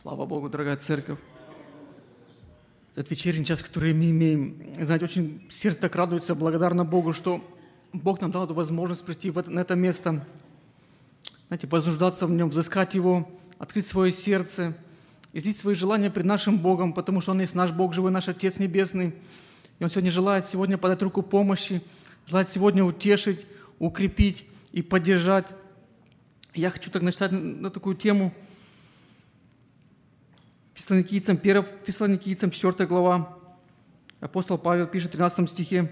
Слава Богу, дорогая церковь. Этот вечерний час, который мы имеем, знаете, очень сердце так радуется, благодарна Богу, что Бог нам дал эту возможность прийти на это место, знаете, вознуждаться в нем, взыскать Его, открыть свое сердце, излить свои желания пред нашим Богом, потому что Он есть наш Бог живой, наш Отец Небесный. И Он сегодня желает подать руку помощи, желает сегодня утешить, укрепить и поддержать. Я хочу так начать на такую тему. Фессалоникийцам, 1 Фессалоникийцам, 4 глава. Апостол Павел пишет в 13 стихе: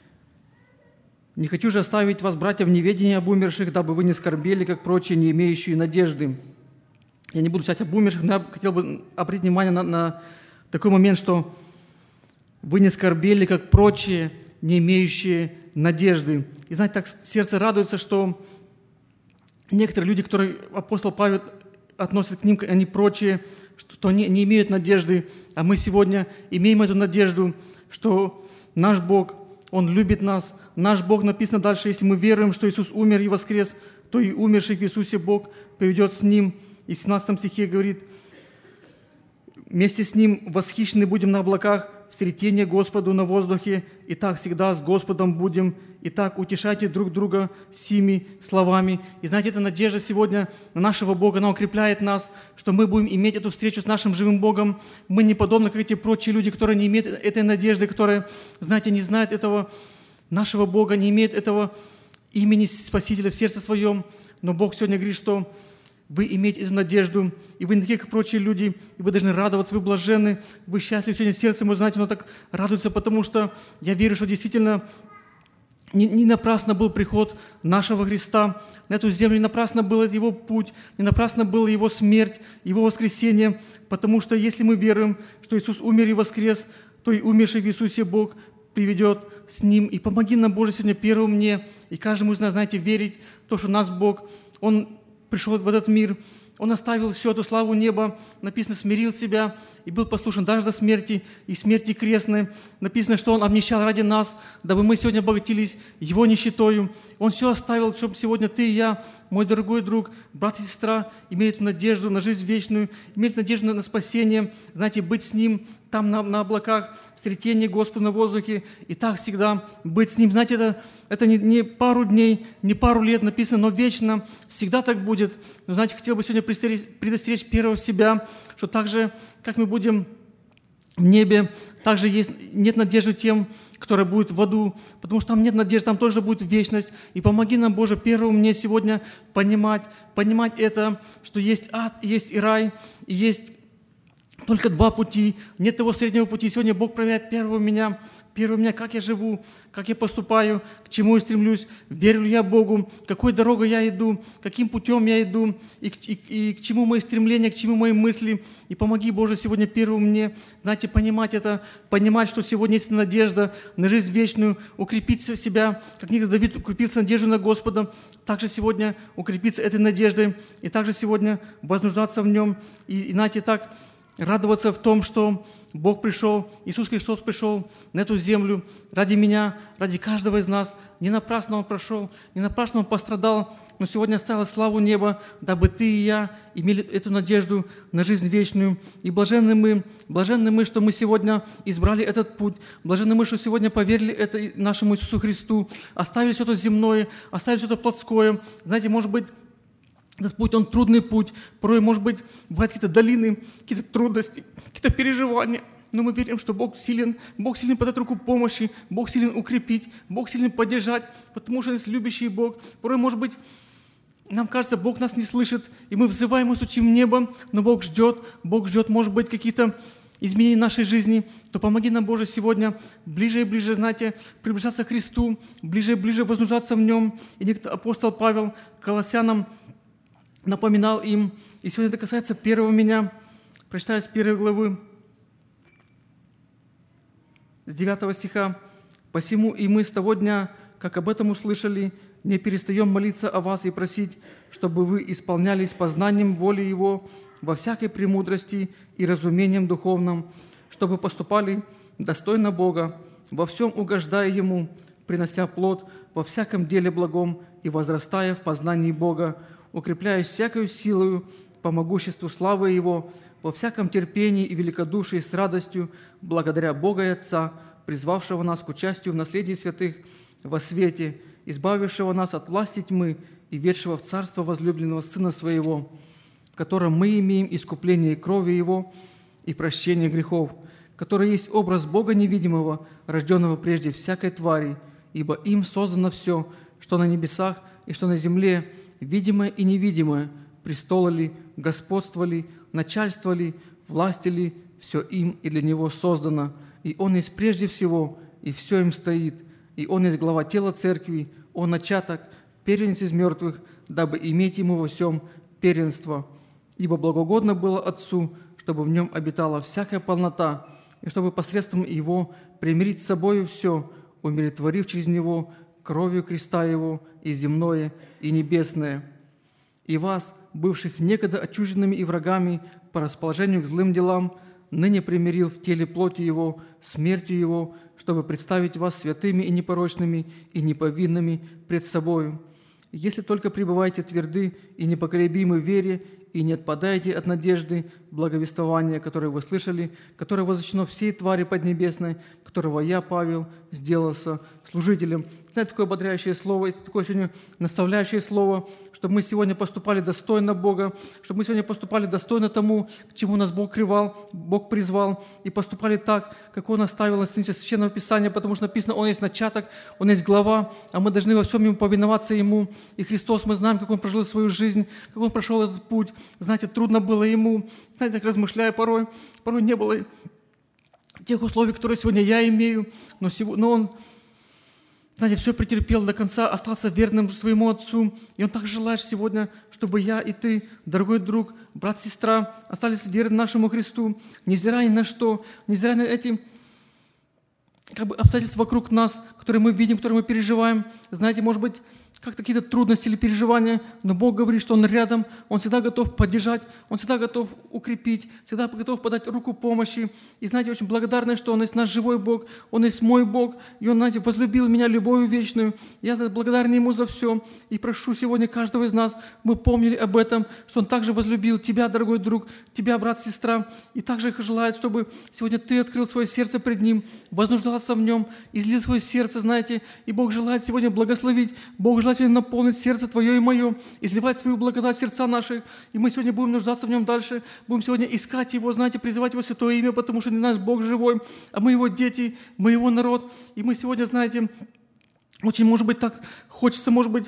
«Не хочу же оставить вас, братья, в неведении об умерших, дабы вы не скорбели, как прочие, не имеющие надежды». Я не буду читать об умерших, но я хотел бы обратить внимание на такой момент, что вы не скорбели, как прочие, не имеющие надежды. И знаете, так сердце радуется, что некоторые люди, которые апостол Павел относит к ним, они прочие, что не имеют надежды, а мы сегодня имеем эту надежду, что наш Бог, Он любит нас. Наш Бог, написано дальше, если мы веруем, что Иисус умер и воскрес, то и умерших в Иисусе Бог приведет с Ним. И в 17 стихе говорит: «Вместе с Ним восхищены будем на облаках, в сретение Господу на воздухе, и так всегда с Господом будем, и так утешайте друг друга сими словами». И знаете, эта надежда сегодня на нашего Бога, она укрепляет нас, что мы будем иметь эту встречу с нашим живым Богом. Мы не подобны, как эти прочие люди, которые не имеют этой надежды, которые, знаете, не знают этого нашего Бога, не имеют этого имени Спасителя в сердце своем. Но Бог сегодня говорит, что вы имеете эту надежду, и вы не такие, как прочие люди, и вы должны радоваться, вы блаженны, вы счастливы. Сегодня сердце мое, знаете, оно так радуется, потому что я верю, что действительно не напрасно был приход нашего Христа на эту землю, не напрасно был Его путь, не напрасно была Его смерть, Его воскресение, потому что если мы веруем, что Иисус умер и воскрес, то и умерший в Иисусе Бог приведет с Ним. И помоги нам, Боже, сегодня первым мне и каждому из нас, знаете, верить в то, что наш Бог, Он пришел в этот мир, Он оставил всю эту славу неба, написано, смирил себя и был послушен даже до смерти и смерти крестной. Написано, что Он обнищал ради нас, дабы мы сегодня обогатились Его нищетою. Он все оставил, чтобы сегодня ты и я, мой дорогой друг, брат и сестра, имели эту надежду на жизнь вечную, имели надежду на спасение, знаете, быть с Ним там на облаках, в сретении Господа на воздухе, и так всегда быть с Ним. Знаете, это не пару дней, не пару лет написано, но вечно, всегда так будет. Но, знаете, хотел бы сегодня предостеречь первого себя, что так же, как мы будем в небе, также нет надежды тем, которые будут в аду, потому что там нет надежды, там тоже будет вечность. И помоги нам, Боже, первому мне сегодня понимать это, что есть ад, есть и рай, и есть только два пути, нет того среднего пути. Сегодня Бог проверяет первого меня, как я живу, как я поступаю, к чему я стремлюсь, верю ли я Богу, какой дорогой я иду, каким путем я иду, и к чему мои стремления, к чему мои мысли. И помоги, Боже, сегодня первому мне, знаете, понимать это, понимать, что сегодня есть надежда на жизнь вечную, укрепиться в себя, как некогда Давид укрепился надеждой на Господа, также сегодня укрепиться этой надеждой, и также сегодня вознуждаться в нем, и знаете, так радоваться в том, что Бог пришел, Иисус Христос пришел на эту землю ради меня, ради каждого из нас. Не напрасно Он прошел, не напрасно Он пострадал, но сегодня оставил славу неба, дабы ты и я имели эту надежду на жизнь вечную. И блаженны мы, что мы сегодня избрали этот путь, блаженны мы, что сегодня поверили это нашему Иисусу Христу, оставили все это земное, оставили все это плотское. Знаете, может быть, этот путь, он трудный путь, порой, может быть, бывают какие-то долины, какие-то трудности, какие-то переживания, но мы верим, что Бог силен подать руку помощи, Бог силен укрепить, Бог силен поддержать, потому что Он есть любящий Бог. Порой, может быть, нам кажется, Бог нас не слышит, и мы взываем и стучим в небо, но Бог ждет, может быть, какие-то изменения нашей жизни, то помоги нам, Боже, сегодня ближе и ближе, знаете, приближаться к Христу, ближе и ближе вознужаться в Нем. И апостол Павел Колоссянам напоминал им, и сегодня это касается первого меня, прочитаю с 1 главы, с 9 стиха. «Посему и мы с того дня, как об этом услышали, не перестаем молиться о вас и просить, чтобы вы исполнялись познанием воли Его во всякой премудрости и разумением духовном, чтобы поступали достойно Бога, во всем угождая Ему, принося плод во всяком деле благом и возрастая в познании Бога, укрепляясь всякою силою по могуществу славы Его, во всяком терпении и великодушии с радостью, благодаря Бога и Отца, призвавшего нас к участию в наследии святых во свете, избавившего нас от власти тьмы и ведшего в царство возлюбленного Сына Своего, в котором мы имеем искупление крови Его и прощение грехов, который есть образ Бога невидимого, рожденного прежде всякой твари, ибо им создано все, что на небесах и что на земле, видимое и невидимое, престолы ли, господство ли, начальство ли, власти ли, все им и для Него создано, и Он есть прежде всего, и все им стоит, и Он есть глава тела Церкви, Он начаток, первенец из мертвых, дабы иметь Ему во всем первенство. Ибо благогодно было Отцу, чтобы в Нем обитала всякая полнота, и чтобы посредством Его примирить с собою все, умиротворив через Него кровью креста Его и земное, и небесное. И вас, бывших некогда отчужденными и врагами по расположению к злым делам, ныне примирил в теле плоти Его, смертью Его, чтобы представить вас святыми и непорочными и неповинными пред собою. Если только пребываете тверды и непоколебимы в вере, и не отпадаете от надежды благовествования, которое вы слышали, которое возвещено всей твари поднебесной, которого я, Павел, сделался служителем. Знаете, такое ободряющее слово, такое сегодня наставляющее слово, чтобы мы сегодня поступали достойно Бога, чтобы мы сегодня поступали достойно тому, к чему нас Бог призвал, и поступали так, как Он оставил на странице Священного Писания, потому что написано, Он есть начаток, Он есть глава, а мы должны во всем Ему повиноваться Ему. И Христос, мы знаем, как Он прожил свою жизнь, как Он прошел этот путь. Знаете, трудно было Ему, знаете, так размышляя порой не было тех условий, которые сегодня я имею, но Он, знаете, все претерпел до конца, остался верным своему Отцу. И Он так желает сегодня, чтобы я и ты, дорогой друг, брат, сестра, остались верны нашему Христу, невзирая ни на что, невзирая на эти обстоятельства вокруг нас, которые мы видим, которые мы переживаем. Знаете, может быть, как-то какие-то трудности или переживания, но Бог говорит, что Он рядом, Он всегда готов поддержать, Он всегда готов укрепить, всегда готов подать руку помощи. И, знаете, очень благодарны, что Он есть наш живой Бог, Он есть мой Бог, и Он, знаете, возлюбил меня любовью вечную. Я благодарен Ему за все, и прошу сегодня каждого из нас, мы помнили об этом, что Он также возлюбил тебя, дорогой друг, тебя, брат, сестра, и также желает, чтобы сегодня ты открыл свое сердце пред Ним, вознуждался в Нем, излил свое сердце, знаете, и Бог желает сегодня благословить, Бог желает сегодня наполнить сердце твое и мое, изливать свою благодать в сердца наших, и мы сегодня будем нуждаться в Нем дальше, будем сегодня искать Его, знаете, призывать Его святое имя, потому что не наш Бог живой, а мы Его дети, мы Его народ, и мы сегодня, знаете, очень, может быть, так хочется, может быть,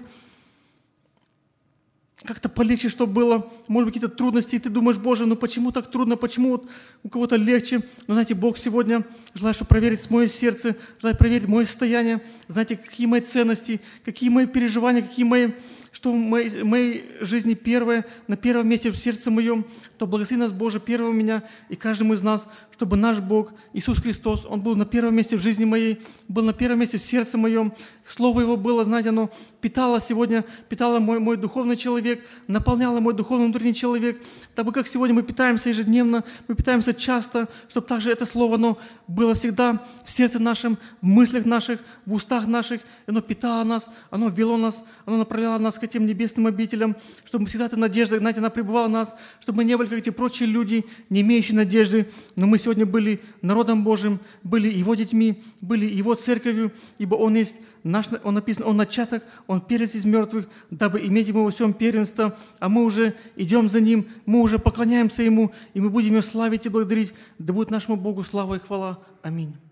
как-то полегче, чтобы было, может быть, какие-то трудности, и ты думаешь, Боже, ну почему так трудно, почему вот у кого-то легче? Но, знаете, Бог сегодня желает, чтобы проверить мое сердце, желает проверить мое состояние, знаете, какие мои ценности, какие мои переживания, какие мои, что в моей жизни первое, на первом месте в сердце моем, то благослови нас, Боже, первого меня и каждому из нас, чтобы наш Бог, Иисус Христос, Он был на первом месте в жизни моей, был на первом месте в сердце моем, Слово Его было, знаете, оно питало мой духовный человек, наполняло мой духовный внутренний человек, дабы как сегодня мы питаемся ежедневно, мы питаемся часто, чтобы также это Слово, оно было всегда в сердце нашем, в мыслях наших, в устах наших, оно питало нас, оно вело нас, оно направляло нас к этим небесным обителям, чтобы всегда эта надежда, знаете, она пребывала в нас, чтобы мы не были как эти прочие люди, не имеющие надежды, но мы сегодня были народом Божьим, были Его детьми, были Его церковью, ибо Он есть Он написано, Он начаток, Он первенец из мертвых, дабы иметь Ему во всем первенство, а мы уже идем за Ним, мы уже поклоняемся Ему, и мы будем Его славить и благодарить. Да будет нашему Богу слава и хвала. Аминь.